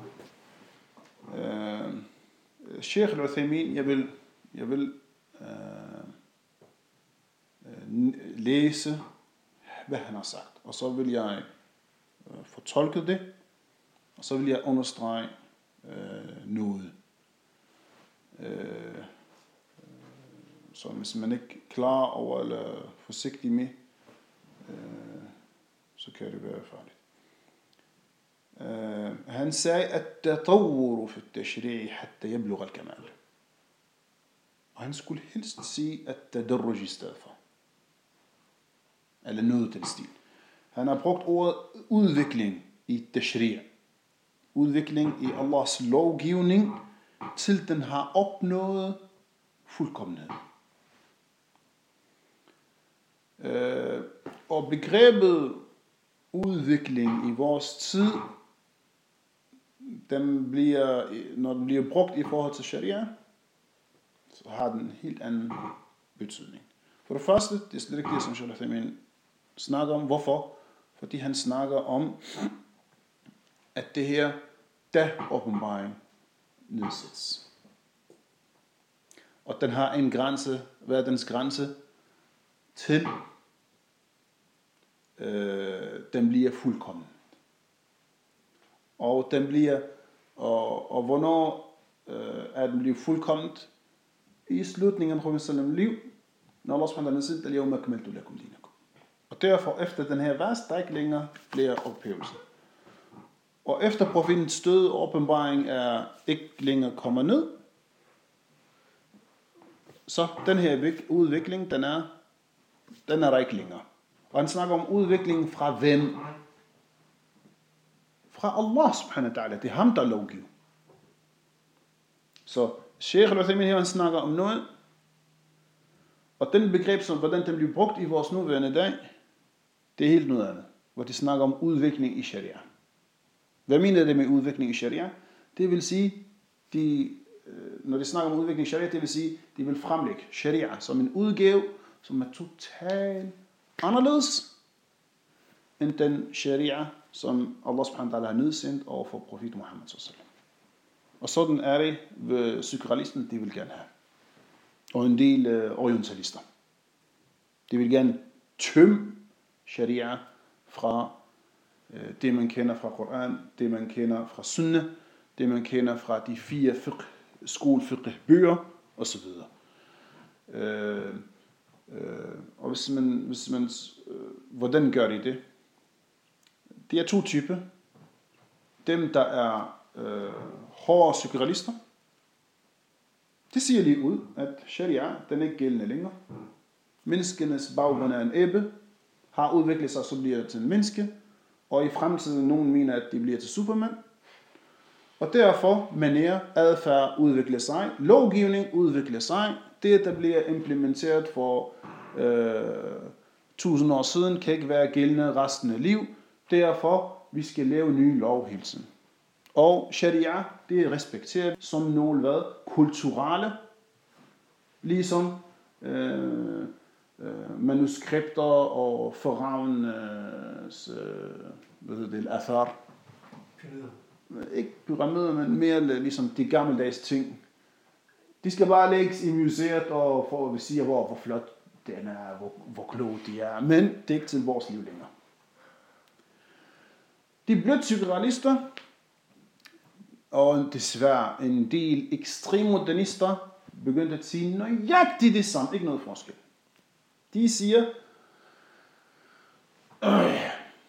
øh, Sheikh al-Uthaymin, jeg vil, jeg vil øh, øh, læse, hvad han har sagt, og så vil jeg øh, fortolke det, og så vil jeg understrege øh, noget. Øh, så hvis man ikke er klar over eller forsigtig med, øh, så kan det være farligt. Uh, han sagde, at tatawuru fi at-tashri' hatta yablugha al-kamal. Og han skulle helst sige, at tadarruj i stedet for. Eller noget til stil. Han har brugt ordet udvikling i tashri'. Udvikling i Allahs lovgivning, til den har opnået fuldkommenhed. Uh, og begrebet udvikling i vores tid, den bliver, når den bliver brugt i forhold til sharia, så har den en helt anden betydning. For det første, det er slet ikke det, som Sheikh al-Uthaymin snakker om. Hvorfor? Fordi han snakker om, at det her, da åbenbaring nedsættes. Og den har en grænse, hvad er dens grænse? Til øh, den bliver fuldkommen. Og den bliver, og, og hvornår øh, er den bliver fuldkommet? I slutningen af Muhammeds liv, når Allah subhanahu wa ta'ala siger, al-yawma akmaltu lakum dinakum. Og derfor efter den her vers, der ikke længere flere ophævelser. Og efter profetens død og åbenbaring er ikke længere kommer ned, så den her udvikling, den er, den er der ikke længere. Og han snakker om udviklingen fra hvem? Fra Allah subhanahu wa ta'ala. Det er ham, der lovgiver. Så Sheikh al-Uthaymin her, han snakker om noget, og den begreb, som hvordan den bliver brugt i vores nuværende dag, det er helt noget andet. Hvor de snakker om udvikling i sharia. Hvad mener det med udvikling i sharia? Det vil sige, de, når de snakker om udvikling i sharia, det vil sige, de vil fremlægge sharia som en udgave, som er totalt anderledes end den sharia, som Allah subhanahu wa ta'ala har nedsendt over for profet Muhammad sallallahu alaihi wasallam. Og sådan er det ved psykoanalisten, de vil gerne have. Og en del øh, orientalister. De vil gerne tømme sharia fra øh, det, man kender fra Koran, det, man kender fra Sunnah, det, man kender fra de fire fiqh, skolefiqh bøger, osv. Øh, øh, og hvis man, hvis man øh, hvordan gør de det? Det er to typer. Dem, der er øh, hårde psykoanalister, det siger lige ud, at sharia, den er ikke gældende længere. menneskenes baggrund er en æble, har udviklet sig, så bliver det til en menneske, og i fremtiden nogen mener, at de bliver til Superman. Og derfor manér, adfærd udvikler sig, lovgivning udvikler sig, det der bliver implementeret for øh, tusind år siden, kan ikke være gældende resten af liv. Derfor vi skal lave nye lov hele tiden. Og sharia, det er respekteret som nogle hvad? Kulturelle, ligesom øh, øh, manuskripter og forravnes, øh, hvad hedder det, athar. Ikke pyramider, men mere ligesom de gammeldags ting. De skal bare lægges i museet og for at sige, hvor, hvor flot den er, hvor, hvor klog de er. Men det er ikke til vores liv længere. De blødpsykrealister og desværre en del ekstremmodernister begyndte at sige nøjagtigt det samme, ikke noget forskel. De siger, øh,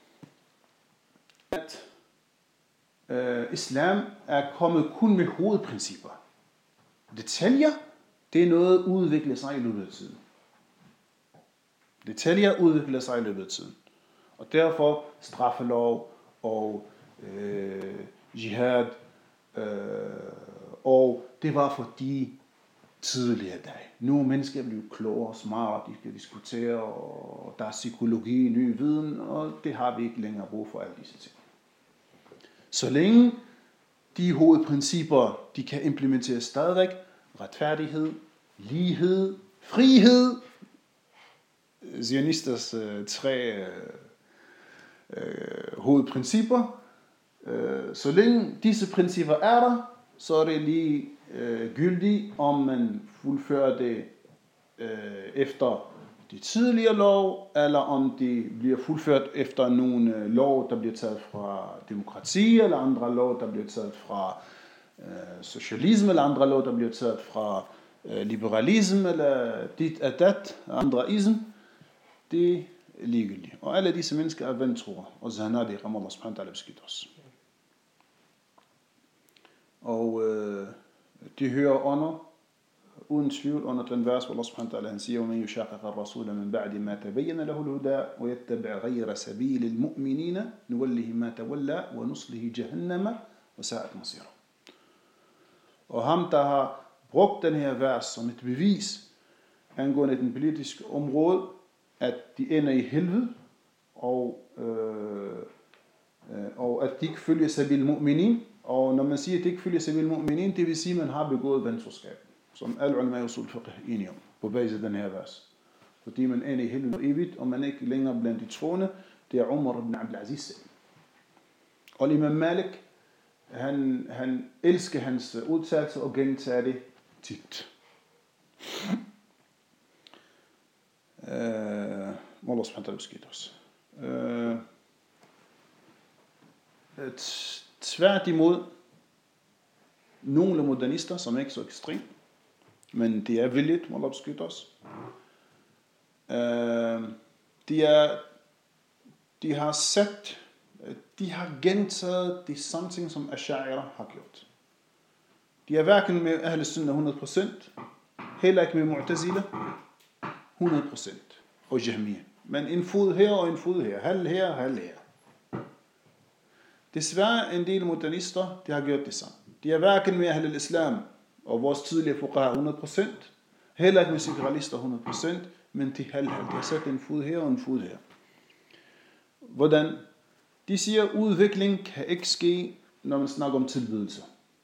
at øh, islam er kommet kun med hovedprincipper. Detaljer, det er noget udvikler sig i løbet af tiden. Detaljer udvikler sig i løbet af tiden. Og derfor straffelov og øh, jihad, øh, og det var fordi tidligere dag. Nu er mennesker blevet klogere og smarte, de skal diskutere, og der er psykologi, ny viden, og det har vi ikke længere brug for alle disse ting. Så længe de hovedprincipper, de kan implementeres stadigvæk, retfærdighed, lighed, frihed, zionisters øh, tre øh, øh, hovedprincipper, øh, så længe disse principper er der, så er det lige øh, gyldigt, om man fuldfører det øh, efter de tidligere lov, eller om de bliver fuldført efter nogle øh, lov, der bliver taget fra demokrati, eller andre lov, der bliver taget fra øh, socialisme, eller andre lov, der bliver taget fra øh, liberalisme, eller dit og dat, andre ism. Det er ligegyldigt. Og alle disse mennesker er vantroer, og zahanadi, rammer Allah subhanahu wa ta'ala beskytter os. Og øh, de hører under, uden tvivl, under den vers, hvor Allah subhanahu wa ta'ala han siger, وَمَنْ يُشَاقِقَ الرَّسُولَ مِنْ بَعْدِ مَا تَبَيَّنَ لَهُ الْهُدَى وَيَتَّبِعْ غَيْرَ سَبِيلِ الْمُؤْمِنِينَ نُوَلِّهِ مَا تَوَلَّى وَنُصْلِهِ جَهَنَّمَ وَسَاءَتْ مَصِيرًا. Og ham, der har brugt den her vers som et bevis angående den politiske område, at de ender i helvede, og, øh, øh, og at de ikke følger sabil mu'minin. Og når man siger, at de ikke følger sabil mu'minin, det vil sige, at man har begået vantroskab, som alle ulama usul fiqh er enige om, på basis af den her vers. Fordi man ender i helvede evigt, og man er ikke længere blandt de troende, det er Umar ibn Abdul Aziz. Og Imam Malik, han, han elsker hans udtalelse og gentager det tit. Uh, Allah subhanahu wa ta'ala beskytter os. Uh, tværtimod, nogle modernister, som er ikke så ekstrem, men det er villigt, Allah beskytter os. Uh, de, er, de har sat, de har gentaget de samme ting, som Ash'ari har gjort. De er hverken med Ahl Sunnah hundrede procent, heller ikke med Mu'tazila hundrede procent, og Jahmiyyah. Men en fod her og en fod her, halv her og halv her. Desværre en del modernister, de har gjort det samme. De er hverken med Ahl al-Islam og vores tidligere fuqaha hundrede procent, heller ikke med sekularister hundrede procent, men de halv-halv. De har sat en fod her og en fod her. Hvordan? De siger, udvikling kan ikke ske, når man snakker om tilbydelse.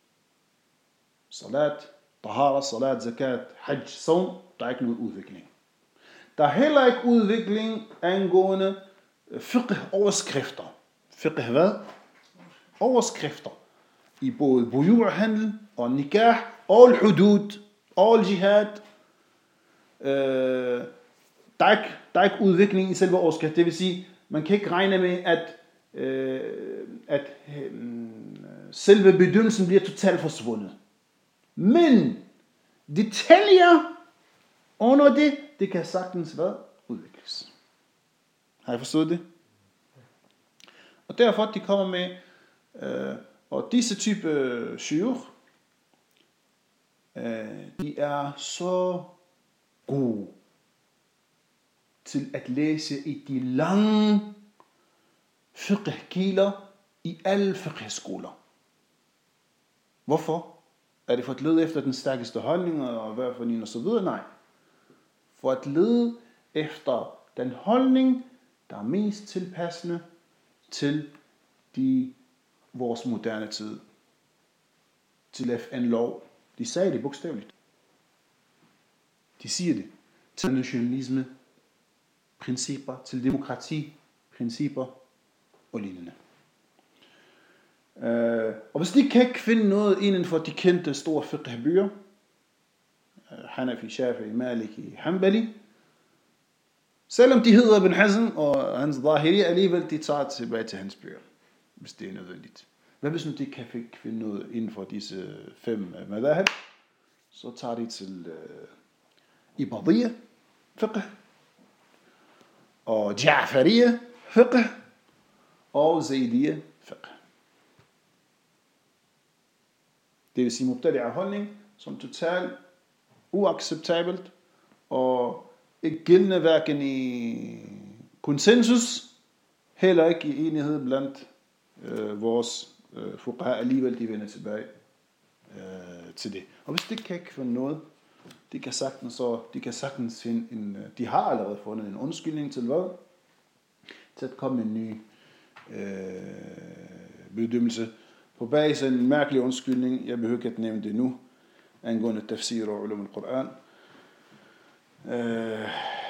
Salat, tahara, salat, zakat, hajj, sawm, der er ikke noget udvikling. Der er heller ikke udvikling angående fiqh-overskrifter. Fiqh hvad? Overskrifter. I både buyu'-handel og nikah, og al-hudud, og al-jihad. Uh, der, er ikke, der er ikke udvikling i selve overskrift. Det vil sige, man kan ikke regne med, at, uh, at uh, selve bedømmelsen bliver totalt forsvundet. Men detaljer under det, det kan sagtens hvad? Udvikles. Har I forstået det? Og derfor de kommer med, øh, og disse type syur, øh, de er så gode. til at læse i de lange fiqh-kilder i alle fiqh-skoler. Hvorfor? Er det for at lede efter den stærkeste holdning og hvad for en og så videre? Nej. For at lede efter den holdning, der er mest tilpassende til de, vores moderne tid. Til F N-lov. De sagde det bogstaveligt. De siger det. Til nationalisme, principper, til demokrati, principper og lignende. Uh, og hvis de kan ikke finde noget inden for de kendte store fiqh-bøger, uh, Hanafi, Shafi'i, Maliki, Hanbali, selvom de hedder Ibn Hazm og hans Zahiri, alligevel de tager tilbage til hans bøger, hvis det er nødvendigt. Hvad hvis nu de kan finde noget inden for disse fem madahib, så tager de til uh, Ibadiyya fiqh, og Ja'fariyya fiqh, og Zaydiyya fiqh. Det vil sige mubtadi'a holdning, som totalt uacceptabelt, og ikke gældende hverken i konsensus, heller ikke i enighed blandt øh, vores øh, fuqaha, alligevel de vender tilbage øh, til det. Og hvis det kan ikke finde noget, de kan sagtens, så, de kan sagtens finde en, de har allerede fundet en undskyldning til hvad? Til at komme en ny øh, bedømmelse. På basis af en mærkelig undskyldning, jeg behøver ikke at nævne det nu, angående tafsir og ulum al-Quran. Øh,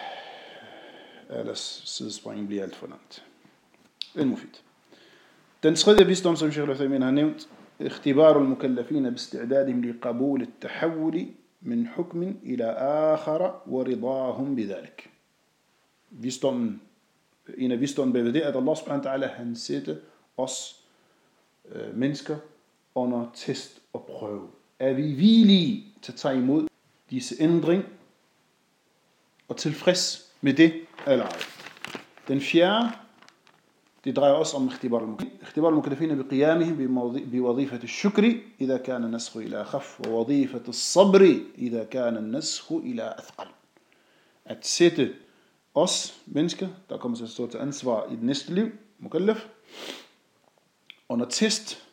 ellers sidespringen bliver alt for langt. En mufid. Den tredje visdom, som Sheikh al-Uthaymin har nævnt, اختبار المكلفين باستعدادهم لقبول التحول من حكم إلى آخر ورضاهم بذلك. Visdommen, en af visdommen bag ved det, at Allah subhanahu wa ta'ala, han sætter os øh, mennesker under test og prøve. Er vi villige til at tage imod disse ændring og tilfreds med det eller ej? Den fjerde, det drejer også om اختبار المكلفين بقيامهم بوظيفة الشكر إذا كان النسخ إلى أخف ووظيفة الصبر إذا كان النسخ إلى أثقل. At sætte os mennesker, der kommer til at stå til ansvar i det næste liv, mukallaf, under test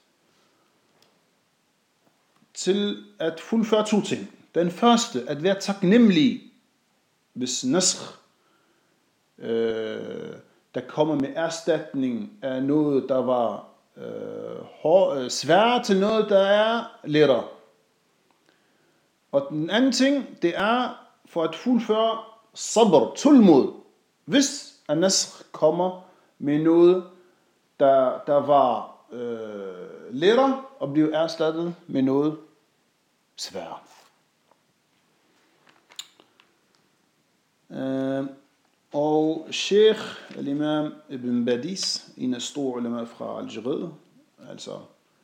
til at fuldføre to ting. Den første, at være taknemmelig, hvis naskh, øh, der kommer med erstatning af noget, der var øh, hår, svært til noget, der er lettere. Og den anden ting, det er for at fuldføre sabr, tålmod. Hvis naskh kommer med noget, der, der var øh, lettere, og bliver erstattet med noget sværere. Øh, Og Sheikh al-Imam Ibn Badis, en af store ulema fra Algeriet, altså,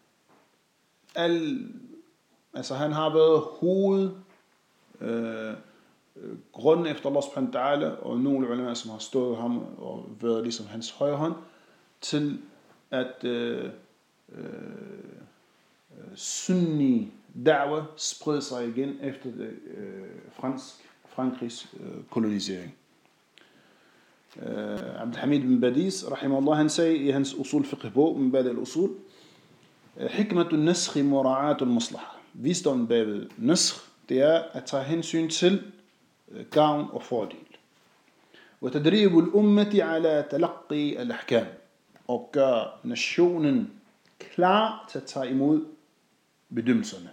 al, altså han har været hoved øh, grunden efter Allah subhanahu wa ta'ala, og nogle ulema, som har stået ham og været ligesom hans højre hånd, til at øh, øh, sunni da'wa spredte sig igen efter øh, fransk, Frankrigs øh, kolonisering. Uh, Abd Hamid bin Badis, rahimahullah, han sagde i hans usul fiqh-bog, min bad al-usul, hikmatun naskhi mura'atul maslaha. Visdommen bag ved naskh, det er at tage hensyn til gavn og fordel. Og tadribul ummati ala talaqqi al-ahkam. Og gør nationen klar til at tage imod bedømmelserne.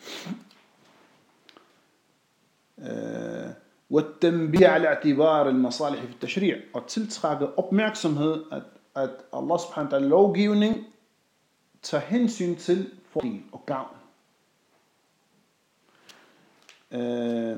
Uh, والتنبيه على اعتبار المصالح في التشريع, og tiltrække opmærksomhed, at, at Allah subhanahu wa ta'ala lovgivning tager hensyn til fordel og gavn. Uh,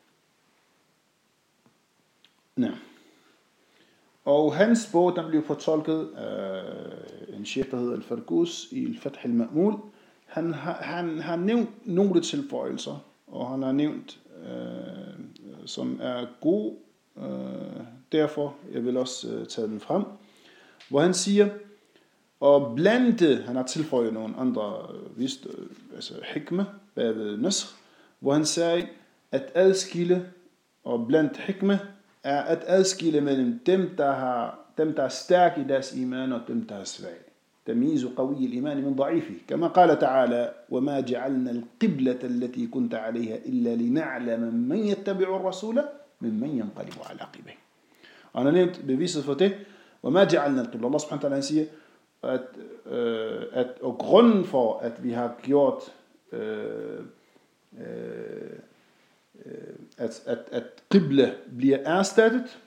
nej. Og hans bog, den blev fortolket af en sheikh, der hedder Al-Fargus i Al-Fath al-Ma'mul. Han har han, han nævnt nogle tilføjelser, og han har nævnt øh, som er god, øh, derfor jeg vil også øh, tage den frem, hvor han siger, og blandt, han har tilføjet nogle andre øh, vist, øh, altså hikmah bagved naskh, hvor han sagde, at adskille og blandt hikmah er at adskille mellem dem, der, har, dem, der er stærke i deres iman, og dem, der er svage. تمييز قوي الإيمان من ضعيفه كما قال تعالى وما جعلنا القبلة التي كنت عليها إلا لنعلم من يتبع الرسول ممن ينقلب على عقبيه. Og han har nævnt beviset for det. وما جعلنا القبلة. Allah subhanahu wa ta'ala siger, at, øh, at, og grunden for, at vi har gjort, øh, øh, at, at, at qibla bliver erstattet,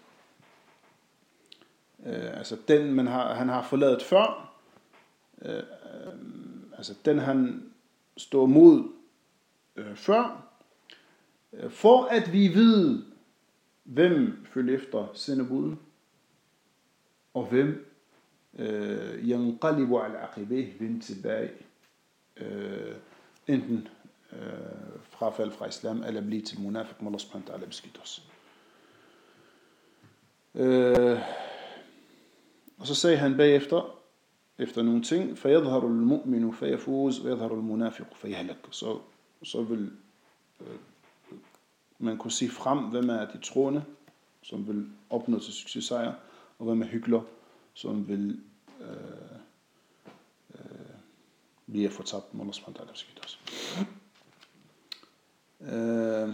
øh, altså den, man har, han har forladet før, øh, øh, altså den, han står mod øh, før, øh, for at vi ved, hvem følger efter sendebuden, og hvem ينقلب على عقبيه vend tilbage, øh, enten øh, frafald fra islam, eller blive til munafik, må Allah subhanahu wa ta'ala beskytte os. Øh, og så sagde han bagefter, efter nogle ting, فَيَظْهَرُ الْمُؤْمِنُ فَيَفُوزُ وَيَظْهَرُ الْمُنَافِقُ فَيَهْلَكُ. Så, så vil øh, man kunne se frem, hvem er de troende, som vil opnå til successejr, og hvem er hykler, som vil øh, øh, blive fortabt. Må Allah subhanahu wa ta'ala beskytte os. Øh,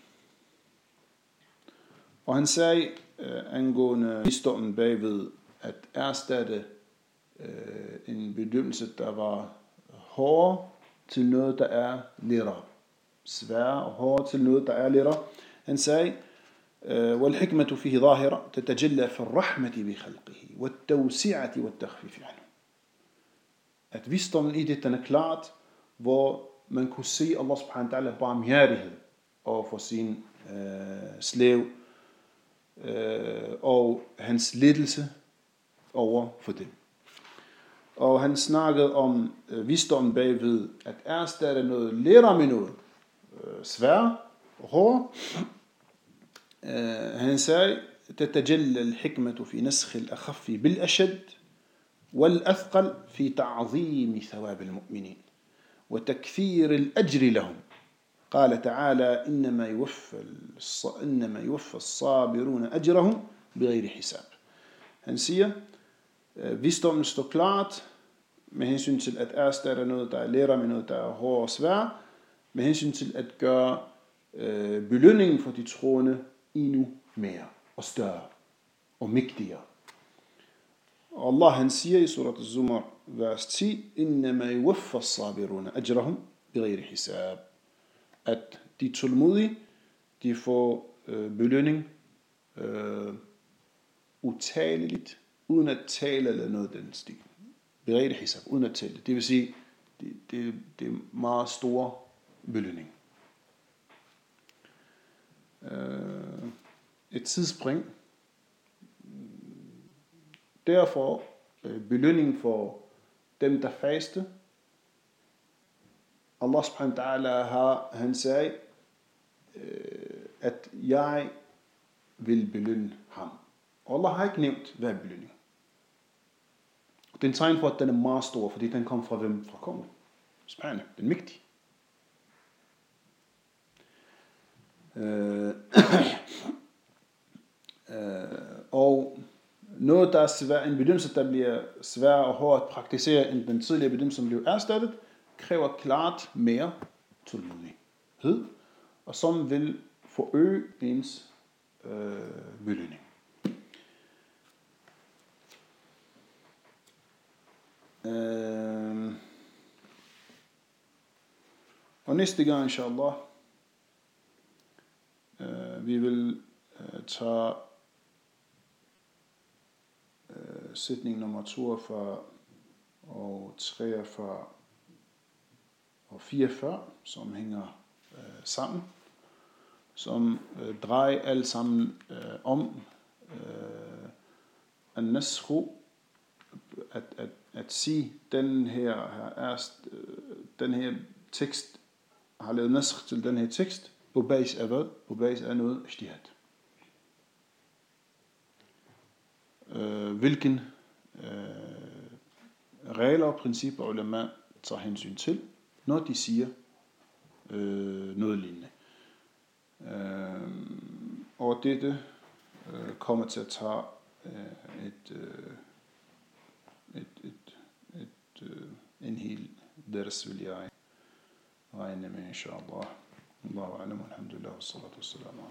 og han sagde øh, angående visdommen bagved, at erstatte øh, en bedømmelse, der var hårdere, til noget, der er lettere. Sværere og hårdere til noget, der er lettere. Han sagde, والحكمة فيه ظاهرة تتجلى في الرحمة بخلقه والتوسعة والتخفيف عنه. At visdommen i det, den er klart, hvor man kunne se Allah subhanahu wa ta'ala barmhjertighed over for sin øh, slave, øh, og hans lettelse over for dem. Og han snakkede om øh, visdommen bagved, at erstatte noget lettere med noget øh, sværere og hårdere. Han sagde, تتجلى الحكمة في نسخ الأخف بالأشد والأثقل في تعظيم ثواب المؤمنين وتكثير الأجر لهم. قال تعالى إنما يوفى إنما يوفى الصابرون أجرهم بغير حساب. Han siger, visdommen står klart med hensyn til at erstatte noget, der er lettere med noget, der er hårdere og sværere, med hensyn til at gøre øh, belønningen for de troende endnu mere og større og mægtigere. Og Allah han siger i surat Az-Zumar vers ti, إِنَّمَا يُوَفَّ الصَّابِرُونَ أَجْرَهُمْ بِغَيْرِ حِسَاب. At de tålmodige, de får øh, belønning øh, utaleligt, uden at tale eller noget den stil. بِغَيْرِ حِسَاب, uden at tale. Det vil sige, det, det, det er meget store belønning. Et tidsspring. Derfor belønning for dem, der faste. Allah subhanahu wa ta'ala har, han sagde, at jeg vil belønne ham. Og Allah har ikke nævnt, hvad er belønning. Det er en tegn for, at den er meget stor, fordi den kom fra hvem? Fra kongen. Spændende, den er mægtig. Øh, øh, og noget, der er svær, en bedømmelse, der bliver svær og hård at praktisere, end den tidligere bedømmelse, som blev erstattet, kræver klart mere tålmodighed, og som vil forøge ens øh, belønning. Øh, og næste gang, inshallah, Uh, vi vil uh, tage uh, sætning nummer toogfyrre og treogfyrre og fireogfyrre, som hænger uh, sammen, som uh, drejer alt sammen uh, om uh, an-naskhu, at, at, at sige, den her, er, uh, den her tekst har lavet naskh til den her tekst, på basis af hvad? På basis af noget ijtihad. Øh, hvilken øh, regler og principper ulama tager hensyn til, når de siger øh, noget lignende. Øh, og dette øh, kommer til at tage øh, et, øh, et, et, et, øh, en hel ders, vil jeg regne med, inshallah. Allahu alam, alhamdulillah, wassalatu wassalamu